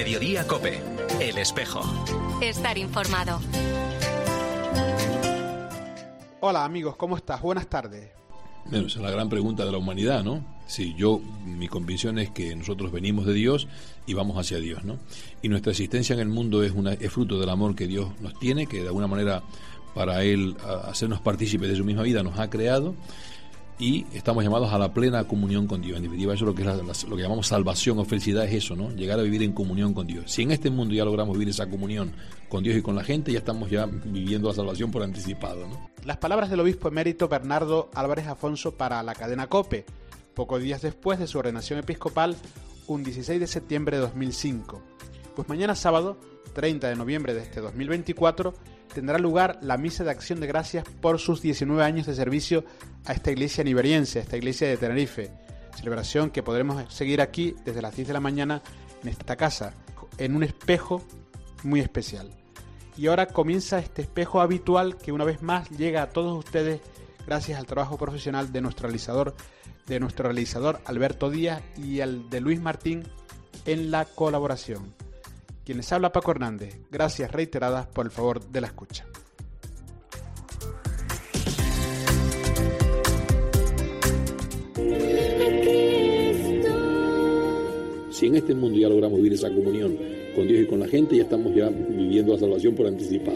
Mediodía COPE. El espejo. Estar informado. Hola amigos, ¿cómo estás? Buenas tardes. Bueno, esa es la gran pregunta de la humanidad, ¿no? Sí, mi convicción es que nosotros venimos de Dios y vamos hacia Dios, ¿no? Y nuestra existencia en el mundo es fruto del amor que Dios nos tiene, que de alguna manera para Él hacernos partícipes de su misma vida nos ha creado, y estamos llamados a la plena comunión con Dios. En definitiva, eso es lo que llamamos salvación o felicidad, es eso, ¿no? Llegar a vivir en comunión con Dios. Si en este mundo ya logramos vivir esa comunión con Dios y con la gente, ya estamos ya viviendo la salvación por anticipado, ¿no? Las palabras del obispo emérito Bernardo Álvarez Afonso para la cadena COPE, pocos días después de su ordenación episcopal, un 16 de septiembre de 2005. Pues mañana sábado, 30 de noviembre de este 2024, tendrá lugar la misa de acción de gracias por sus 19 años de servicio a esta iglesia niveriense, a esta iglesia de Tenerife. Celebración que podremos seguir aquí desde las 10 de la mañana en esta casa, en un espejo muy especial. Y ahora comienza este espejo habitual que una vez más llega a todos ustedes gracias al trabajo profesional de nuestro realizador Alberto Díaz y al de Luis Martín en la colaboración. Quien les habla, Paco Hernández. Gracias reiteradas por el favor de la escucha. Si en este mundo ya logramos vivir esa comunión con Dios y con la gente, ya estamos ya viviendo la salvación por anticipado.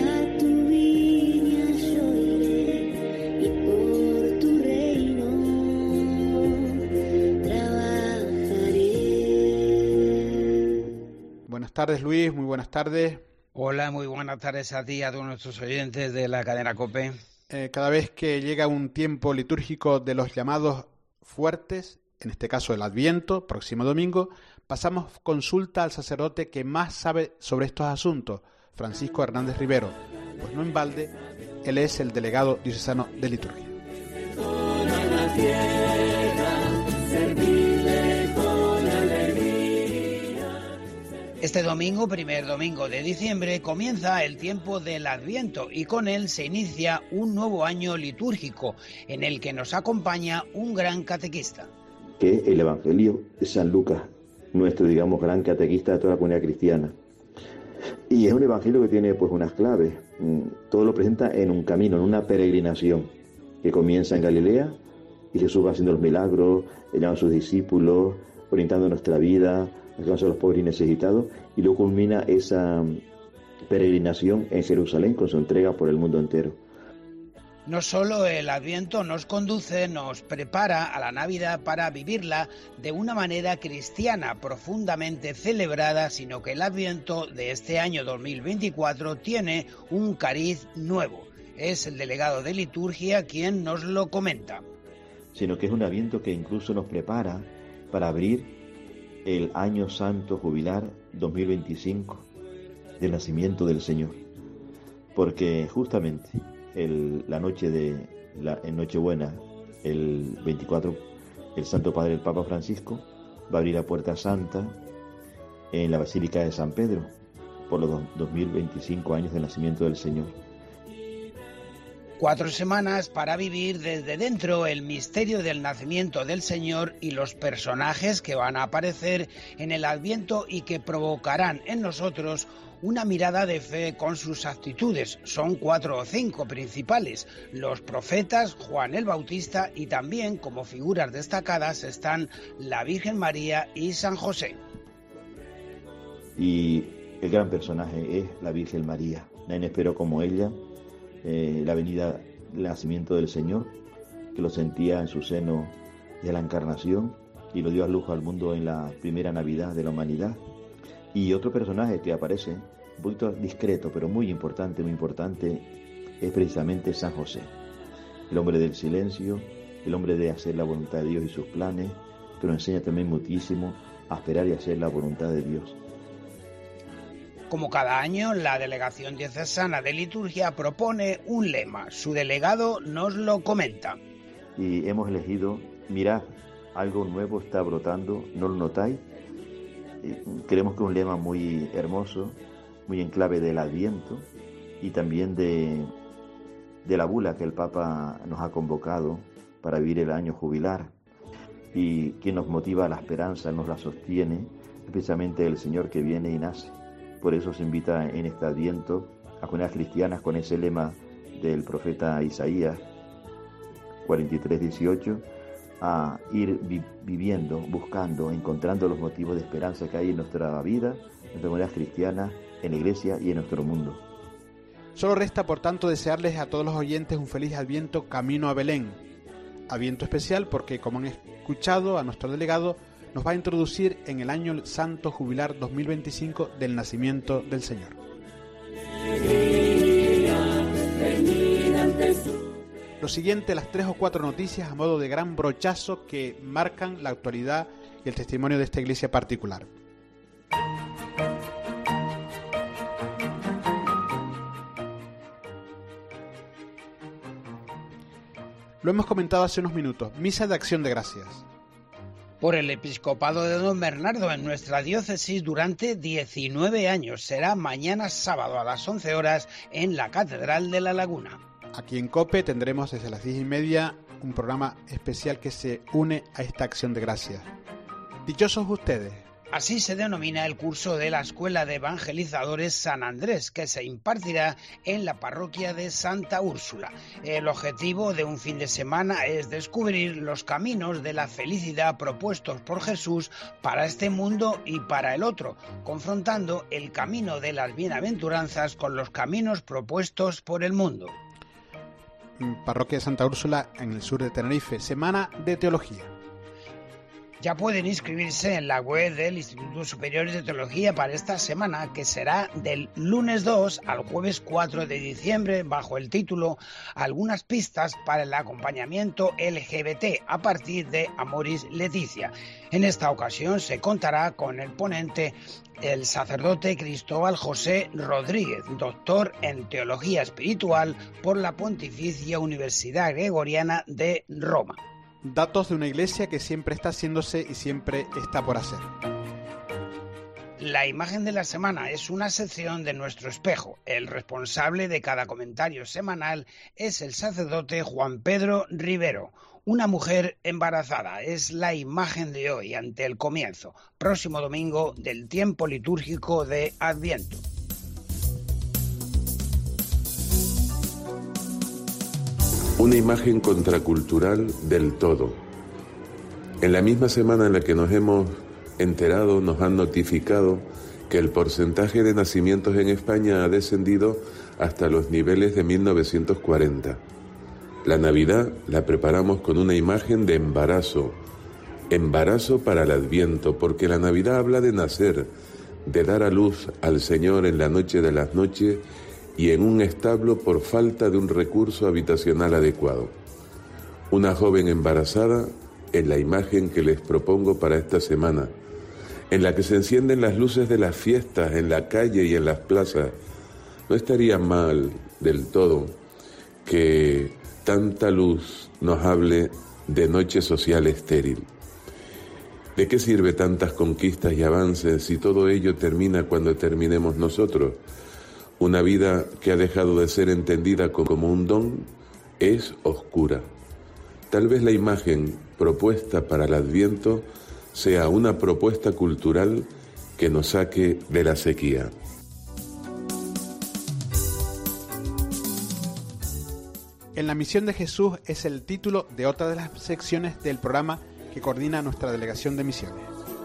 Buenas tardes, Luis, muy buenas tardes. Hola, muy buenas tardes a ti y a todos nuestros oyentes de la cadena COPE. Cada vez que llega un tiempo litúrgico de los llamados fuertes, en este caso el Adviento, próximo domingo, pasamos consulta al sacerdote que más sabe sobre estos asuntos, Francisco Hernández Rivero, pues no en balde, él es el delegado diocesano de liturgia. Este domingo, primer domingo de diciembre, comienza el tiempo del Adviento y con él se inicia un nuevo año litúrgico en el que nos acompaña un gran catequista. Que el Evangelio de San Lucas, nuestro, gran catequista de toda la comunidad cristiana. Y es un evangelio que tiene pues unas claves. Todo lo presenta en un camino, en una peregrinación que comienza en Galilea y Jesús va haciendo los milagros, llama a sus discípulos, orientando nuestra vida, ayudando a los pobres y necesitados, y luego culmina esa peregrinación en Jerusalén con su entrega por el mundo entero. No solo el Adviento nos conduce, nos prepara a la Navidad para vivirla de una manera cristiana profundamente celebrada, sino que el Adviento de este año 2024 tiene un cariz nuevo. Es el delegado de liturgia quien nos lo comenta. Sino que es un Adviento que incluso nos prepara para abrir el año santo jubilar 2025 del nacimiento del Señor. Porque justamente la noche en Nochebuena, el 24, el Santo Padre, el Papa Francisco, va a abrir la Puerta Santa en la Basílica de San Pedro por los 2025 años del nacimiento del Señor. 4 semanas para vivir desde dentro el misterio del nacimiento del Señor y los personajes que van a aparecer en el Adviento y que provocarán en nosotros una mirada de fe con sus actitudes. Son 4 o 5 principales: los profetas, Juan el Bautista, y también como figuras destacadas están la Virgen María y San José. Y el gran personaje es la Virgen María. Nadie esperó como ella la venida, el nacimiento del Señor, que lo sentía en su seno de la encarnación y lo dio a luz al mundo en la primera Navidad de la humanidad. Y otro personaje que aparece, un poquito discreto, pero muy importante, es precisamente San José, el hombre del silencio, el hombre de hacer la voluntad de Dios y sus planes, que nos enseña también muchísimo a esperar y hacer la voluntad de Dios. Como cada año, la Delegación Diocesana de Liturgia propone un lema. Su delegado nos lo comenta. Y hemos elegido, mirad, algo nuevo está brotando, ¿no lo notáis? Creemos que es un lema muy hermoso, muy en clave del Adviento y también de la bula que el Papa nos ha convocado para vivir el año jubilar. Y quien nos motiva a la esperanza, nos la sostiene, precisamente el Señor que viene y nace. Por eso se invita en este Adviento a comunidades cristianas con ese lema del profeta Isaías 43:18, a ir viviendo, buscando, encontrando los motivos de esperanza que hay en nuestra vida, en nuestras comunidades cristianas, en la Iglesia y en nuestro mundo. Solo resta, por tanto, desearles a todos los oyentes un feliz Adviento camino a Belén. Adviento especial porque, como han escuchado a nuestro delegado, nos va a introducir en el año santo jubilar 2025 del nacimiento del Señor. Lo siguiente, las 3 o 4 noticias a modo de gran brochazo que marcan la actualidad y el testimonio de esta iglesia particular. Lo hemos comentado hace unos minutos, Misa de Acción de Gracias. Por el episcopado de Don Bernardo en nuestra diócesis durante 19 años. Será mañana sábado a las 11 horas en la Catedral de La Laguna. Aquí en COPE tendremos desde las 10:30 un programa especial que se une a esta acción de gracias. Dichosos ustedes. Así se denomina el curso de la Escuela de Evangelizadores San Andrés, que se impartirá en la parroquia de Santa Úrsula. El objetivo de un fin de semana es descubrir los caminos de la felicidad propuestos por Jesús para este mundo y para el otro, confrontando el camino de las bienaventuranzas con los caminos propuestos por el mundo. Parroquia de Santa Úrsula en el sur de Tenerife, Semana de Teología. Ya pueden inscribirse en la web del Instituto Superior de Teología para esta semana, que será del lunes 2 al jueves 4 de diciembre, bajo el título Algunas pistas para el acompañamiento LGBT a partir de Amoris Laetitia. En esta ocasión se contará con el ponente, el sacerdote Cristóbal José Rodríguez, doctor en Teología Espiritual por la Pontificia Universidad Gregoriana de Roma. Datos de una iglesia que siempre está haciéndose y siempre está por hacer. La imagen de la semana es una sección de Nuestro Espejo. El responsable de cada comentario semanal es el sacerdote Juan Pedro Rivero. Una mujer embarazada es la imagen de hoy ante el comienzo, próximo domingo, del tiempo litúrgico de Adviento. Una imagen contracultural del todo. En la misma semana en la que nos hemos enterado, nos han notificado que el porcentaje de nacimientos en España ha descendido hasta los niveles de 1940. La Navidad la preparamos con una imagen de embarazo para el Adviento, porque la Navidad habla de nacer, de dar a luz al Señor en la noche de las noches y en un establo por falta de un recurso habitacional adecuado. Una joven embarazada es la imagen que les propongo para esta semana, en la que se encienden las luces de las fiestas en la calle y en las plazas. No estaría mal del todo que tanta luz nos hable de noche social estéril. ¿De qué sirve tantas conquistas y avances si todo ello termina cuando terminemos nosotros? Una vida que ha dejado de ser entendida como un don es oscura. Tal vez la imagen propuesta para el Adviento sea una propuesta cultural que nos saque de la sequía. En la misión de Jesús es el título de otra de las secciones del programa que coordina nuestra delegación de misiones.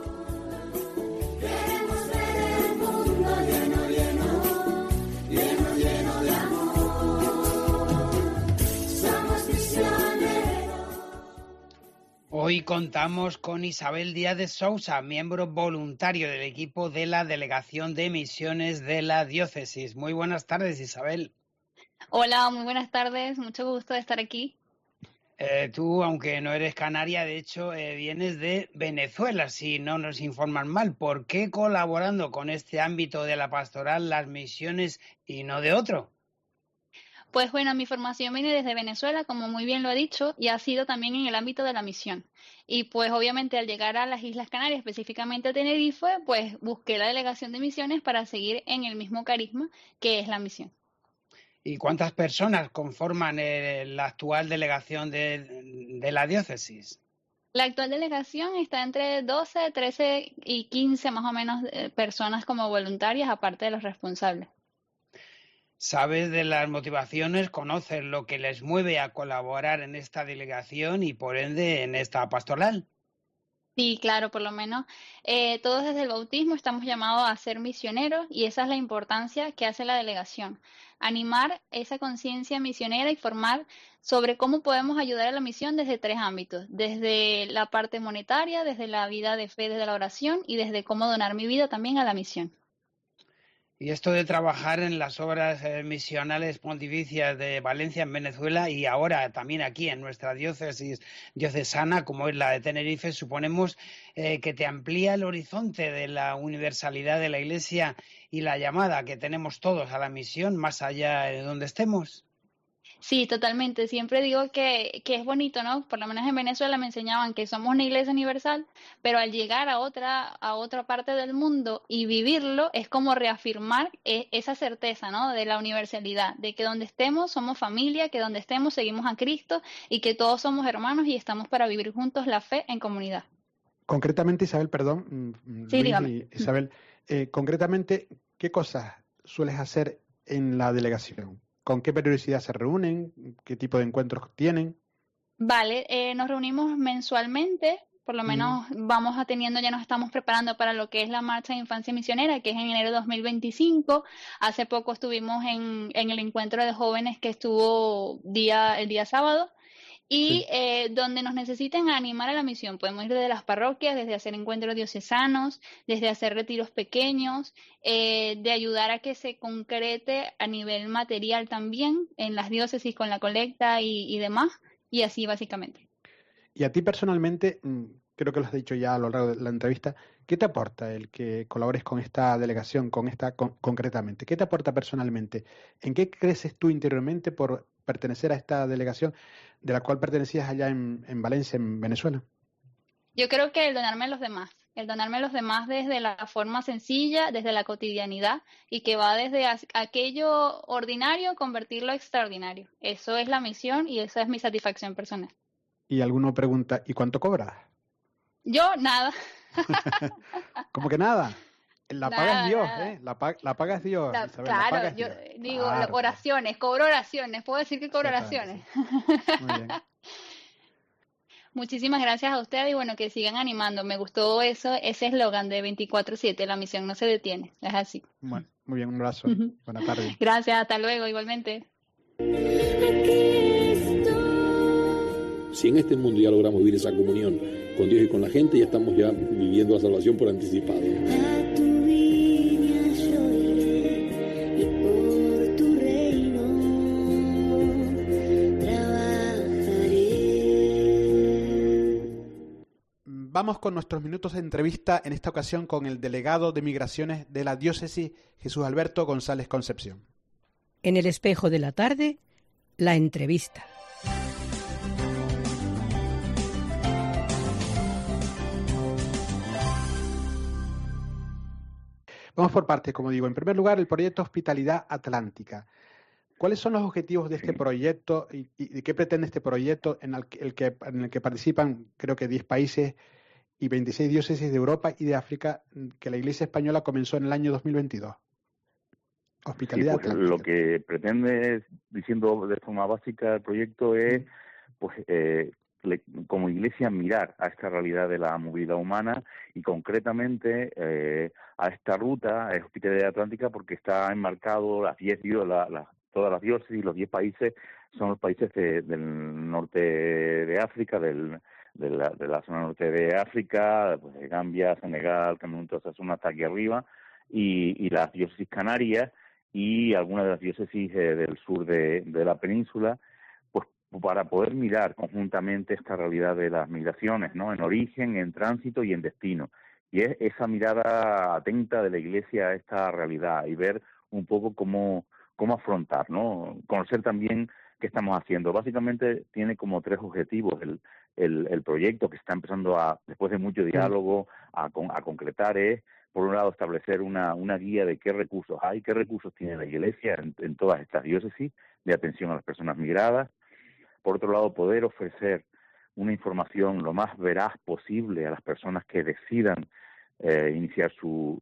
Hoy contamos con Isabel Díaz de Sousa, miembro voluntario del equipo de la Delegación de Misiones de la Diócesis. Muy buenas tardes, Isabel. Hola, muy buenas tardes, mucho gusto de estar aquí. Tú, aunque no eres canaria, de hecho vienes de Venezuela, si no nos informan mal. ¿Por qué colaborando con este ámbito de la pastoral, las misiones y no de otro? Pues bueno, mi formación viene desde Venezuela, como muy bien lo ha dicho, y ha sido también en el ámbito de la misión. Y pues obviamente al llegar a las Islas Canarias, específicamente a Tenerife, pues busqué la delegación de misiones para seguir en el mismo carisma que es la misión. ¿Y cuántas personas conforman la actual delegación de la diócesis? La actual delegación está entre 12, 13 y 15 más o menos personas como voluntarias, aparte de los responsables. Sabes de las motivaciones, conoces lo que les mueve a colaborar en esta delegación y por ende en esta pastoral. Sí, claro, por lo menos todos desde el bautismo estamos llamados a ser misioneros y esa es la importancia que hace la delegación. Animar esa conciencia misionera y formar sobre cómo podemos ayudar a la misión desde 3 ámbitos, desde la parte monetaria, desde la vida de fe, desde la oración y desde cómo donar mi vida también a la misión. Y esto de trabajar en las obras misionales pontificias de Valencia en Venezuela y ahora también aquí en nuestra diócesis diocesana, como es la de Tenerife, suponemos que te amplía el horizonte de la universalidad de la Iglesia y la llamada que tenemos todos a la misión más allá de donde estemos. Sí, totalmente. Siempre digo que es bonito, ¿no? Por lo menos en Venezuela me enseñaban que somos una iglesia universal, pero al llegar a otra parte del mundo y vivirlo es como reafirmar esa certeza, ¿no? De la universalidad, de que donde estemos somos familia, que donde estemos seguimos a Cristo y que todos somos hermanos y estamos para vivir juntos la fe en comunidad. Concretamente, Isabel, perdón, Sí, Luis dígame. y Isabel, concretamente, ¿qué cosas sueles hacer en la delegación? ¿Con qué periodicidad se reúnen? ¿Qué tipo de encuentros tienen? Vale, nos reunimos mensualmente, por lo menos ya nos estamos preparando para lo que es la Marcha de Infancia Misionera, que es en enero de 2025. Hace poco estuvimos en el encuentro de jóvenes que estuvo el día sábado. Y donde nos necesiten animar a la misión, podemos ir desde las parroquias, desde hacer encuentros diocesanos, desde hacer retiros pequeños, de ayudar a que se concrete a nivel material también en las diócesis con la colecta y demás, y así básicamente. Y a ti personalmente, creo que lo has dicho ya a lo largo de la entrevista, ¿qué te aporta el que colabores con esta delegación, concretamente? ¿Qué te aporta personalmente? ¿En qué creces tú interiormente por pertenecer a esta delegación de la cual pertenecías allá en Valencia, en Venezuela? Yo creo que el donarme a los demás desde la forma sencilla, desde la cotidianidad y que va desde aquello ordinario convertirlo extraordinario. Eso es la misión y esa es mi satisfacción personal. Y alguno pregunta, ¿y cuánto cobras? Yo nada. ¿Cómo que nada? La Nada, paga es Dios, nada. ¿eh? La paga es Dios, Isabel, la paga Claro, es yo Dios. digo Claro, oraciones, cobro oraciones, puedo decir que cobro exactamente, oraciones. sí. Muy bien. Muchísimas gracias a ustedes y bueno, que sigan animando. Me gustó ese eslogan de 24/7, la misión no se detiene. Es así. Bueno, muy bien, un abrazo. Buenas tardes. Gracias, hasta luego, igualmente. Si en este mundo ya logramos vivir esa comunión con Dios y con la gente, ya estamos ya viviendo la salvación por anticipado. A tu viña yo iré y por tu reino trabajaré. Vamos con nuestros minutos de entrevista, en esta ocasión con el delegado de Migraciones de la Diócesis, Jesús Alberto González Concepción. En el espejo de la tarde, la entrevista. Vamos por partes, como digo. En primer lugar, el proyecto Hospitalidad Atlántica. ¿Cuáles son los objetivos de este proyecto y qué pretende este proyecto en el que participan, creo que 10 países y 26 diócesis de Europa y de África, que la Iglesia Española comenzó en el año 2022? Hospitalidad Atlántica. Lo que pretende, diciendo de forma básica, el proyecto es, como Iglesia, mirar a esta realidad de la movilidad humana y concretamente a esta ruta, Hospitalidad Atlántica, porque está enmarcado todas las diócesis, los 10 países, son los países del norte de África, de la zona norte de África, pues de Gambia, Senegal, Camerún, toda esa zona hasta aquí arriba, y las diócesis canarias y algunas de las diócesis del sur de la península, pues para poder mirar conjuntamente esta realidad de las migraciones, ¿no? En origen, en tránsito y en destino. Y es esa mirada atenta de la Iglesia a esta realidad y ver un poco cómo afrontar, ¿no? Conocer también qué estamos haciendo. Básicamente tiene como 3 objetivos el proyecto, que está empezando después de mucho diálogo, a concretar. Es, por un lado, establecer una guía de qué recursos hay, qué recursos tiene la Iglesia en todas estas diócesis de atención a las personas migradas. Por otro lado, poder ofrecer una información lo más veraz posible a las personas que decidan iniciar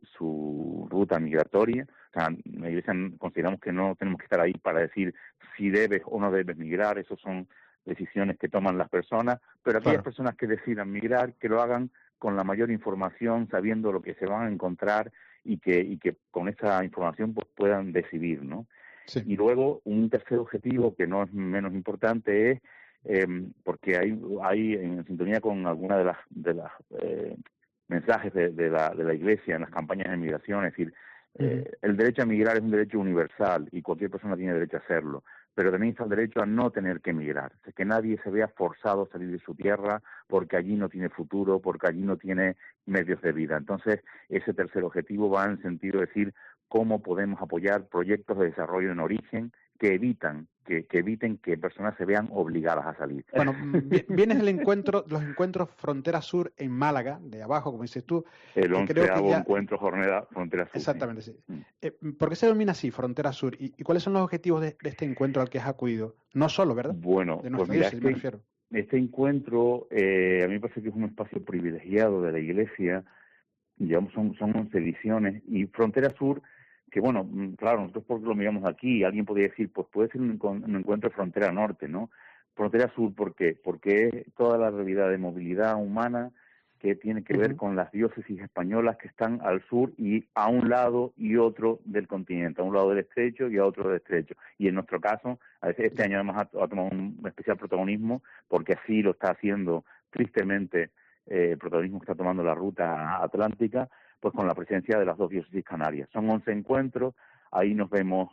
su ruta migratoria. O sea, en la Iglesia consideramos que no tenemos que estar ahí para decir si debes o no debes migrar, eso son decisiones que toman las personas, pero aquellas personas que decidan migrar, que lo hagan con la mayor información, sabiendo lo que se van a encontrar y que con esa información pues puedan decidir, ¿no? Sí. Y luego un tercer objetivo que no es menos importante es porque hay en sintonía con alguna de las mensajes de la Iglesia en las campañas de migración, es decir, el derecho a migrar es un derecho universal y cualquier persona tiene derecho a hacerlo, pero también está el derecho a no tener que emigrar, o sea, que nadie se vea forzado a salir de su tierra porque allí no tiene futuro, porque allí no tiene medios de vida. Entonces, ese tercer objetivo va en el sentido de decir cómo podemos apoyar proyectos de desarrollo en origen que eviten que personas se vean obligadas a salir. Bueno, vienes del encuentro, los encuentros Frontera Sur en Málaga, de abajo, como dices tú. El 11º encuentro Frontera Sur. Exactamente, sí. ¿Por qué se denomina así, Frontera Sur? ¿Y cuáles son los objetivos de este encuentro al que has acudido? No solo, ¿verdad? Bueno, de pues mira, me refiero. Este encuentro a mí me parece que es un espacio privilegiado de la Iglesia. Digamos, son 11 ediciones, y Frontera Sur, que bueno, claro, nosotros porque lo miramos aquí, alguien podría decir, pues puede ser un encuentro Frontera Norte, ¿no? Frontera Sur, ¿por qué? Porque es toda la realidad de movilidad humana que tiene que ver con las diócesis españolas que están al sur y a un lado y otro del continente, a un lado del estrecho y a otro del estrecho. Y en nuestro caso, a veces este año además ha tomado un especial protagonismo, porque así lo está haciendo tristemente el protagonismo que está tomando la ruta atlántica, pues con la presencia de las dos diócesis canarias. Son 11 encuentros, ahí nos vemos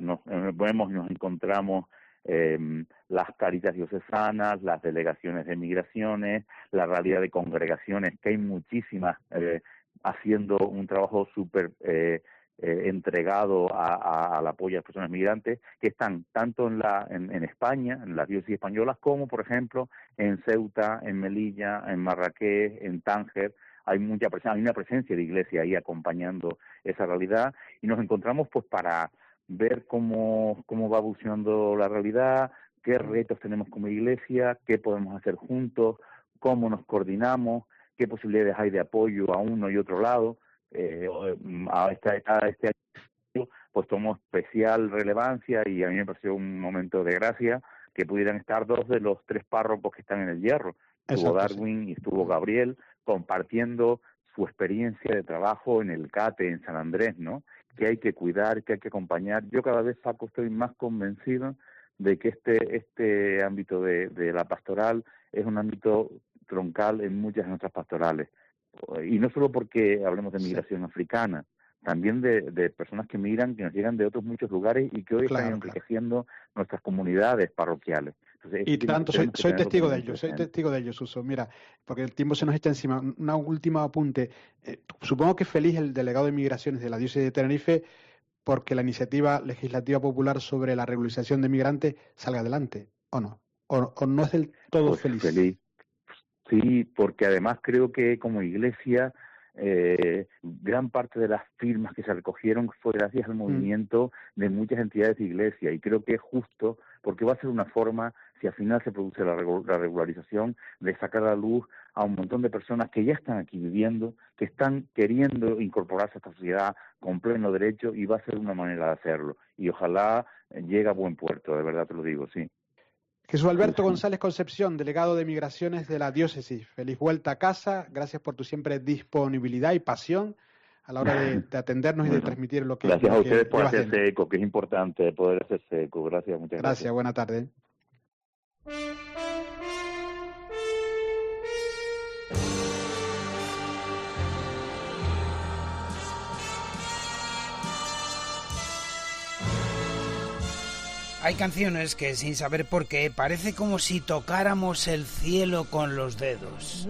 y nos encontramos las caritas diocesanas, las delegaciones de migraciones, la realidad de congregaciones, que hay muchísimas haciendo un trabajo súper entregado al apoyo a las personas migrantes, que están tanto en España, en las diócesis españolas, como por ejemplo en Ceuta, en Melilla, en Marrakech, en Tánger. Hay una presencia de iglesia ahí acompañando esa realidad, y nos encontramos pues para ver cómo va evolucionando la realidad, qué retos tenemos como iglesia, qué podemos hacer juntos, cómo nos coordinamos, qué posibilidades hay de apoyo a uno y otro lado. A este año pues tomó especial relevancia, y a mí me pareció un momento de gracia que pudieran estar 2 de los 3 párrocos que están en el Hierro. Estuvo Darwin y estuvo Gabriel compartiendo su experiencia de trabajo en el CATE, en San Andrés, ¿no? Que hay que cuidar, que hay que acompañar. Yo cada vez, Paco, estoy más convencido de que este ámbito de la pastoral es un ámbito troncal en muchas de nuestras pastorales. Y no solo porque hablemos de migración africana, también de personas que migran, que nos llegan de otros muchos lugares y que hoy están enriqueciendo nuestras comunidades parroquiales. Entonces, y tanto, soy testigo de ello, Suso. Mira, porque el tiempo se nos echa encima. Un último apunte. Supongo que feliz el delegado de Migraciones de la Diócesis de Tenerife porque la iniciativa legislativa popular sobre la regularización de migrantes salga adelante, ¿o no? ¿O no es del todo pues feliz? Sí, porque además creo que como iglesia gran parte de las firmas que se recogieron fue gracias al movimiento de muchas entidades de iglesia, y creo que es justo, porque va a ser una forma, si al final se produce la regularización, de sacar a la luz a un montón de personas que ya están aquí viviendo, que están queriendo incorporarse a esta sociedad con pleno derecho, y va a ser una manera de hacerlo, y ojalá llegue a buen puerto, de verdad te lo digo, sí. Jesús Alberto González Concepción, delegado de Migraciones de la Diócesis. Feliz vuelta a casa. Gracias por tu siempre disponibilidad y pasión a la hora de atendernos y de transmitir lo que... Gracias a ustedes por hacerse eco, que es importante poder hacerse eco. Gracias, muchas gracias. Gracias, buena tarde. Hay canciones que, sin saber por qué, parece como si tocáramos el cielo con los dedos.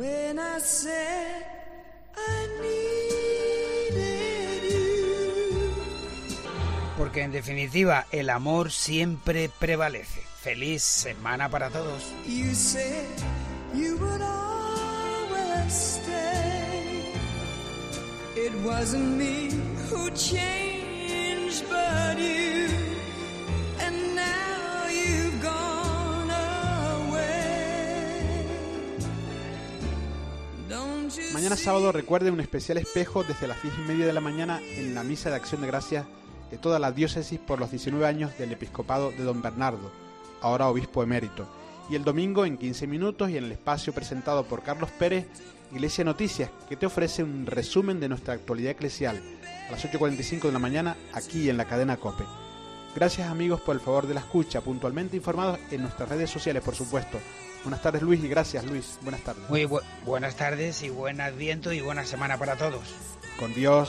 Porque, en definitiva, el amor siempre prevalece. Feliz semana para todos. Mañana sábado recuerde un especial espejo desde las 10:30 de la mañana en la Misa de Acción de Gracias de toda la diócesis por los 19 años del episcopado de don Bernardo, ahora obispo emérito. Y el domingo en 15 minutos y en el espacio presentado por Carlos Pérez, Iglesia Noticias, que te ofrece un resumen de nuestra actualidad eclesial a las 8:45 de la mañana aquí en la cadena COPE. Gracias amigos por el favor de la escucha, puntualmente informados en nuestras redes sociales, por supuesto. Buenas tardes Luis y gracias Luis, buenas tardes. Muy buenas tardes y buen Adviento y buena semana para todos. Con Dios.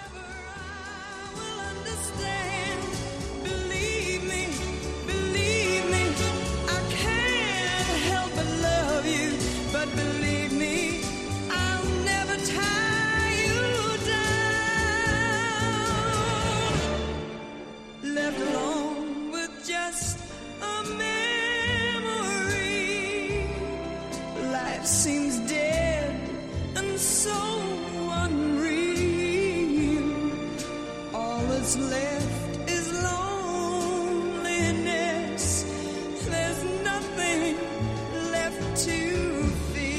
Seems dead and so unreal. All that's left is loneliness. There's nothing left to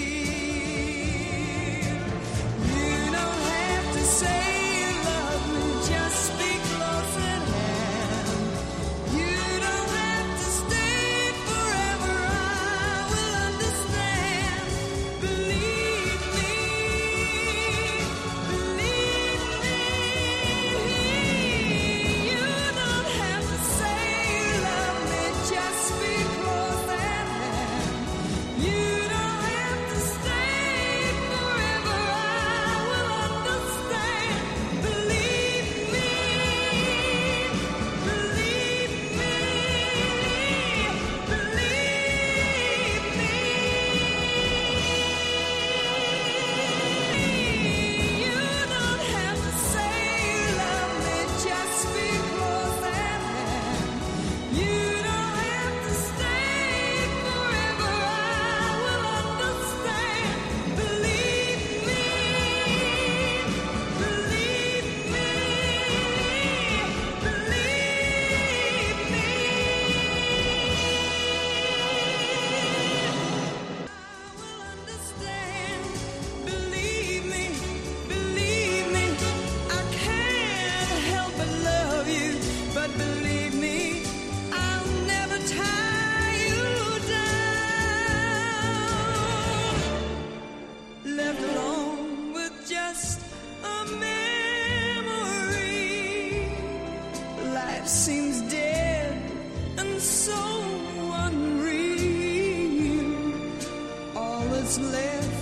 feel. You don't have to say you love me, just speak close at hand. You don't have to stay forever, I will understand. Believe me, you don't have to say you love me, just speak close at hand. You don't have to stay forever, I will understand. Believe me, you don't have to say you love me, just speak close at hand. You don't have to stay forever, I will understand. Believe me, believe me, I can't help but love you, but believe me, I'll never tie you down. Left alone with just a memory. Life seems dead and so unreal. All that's left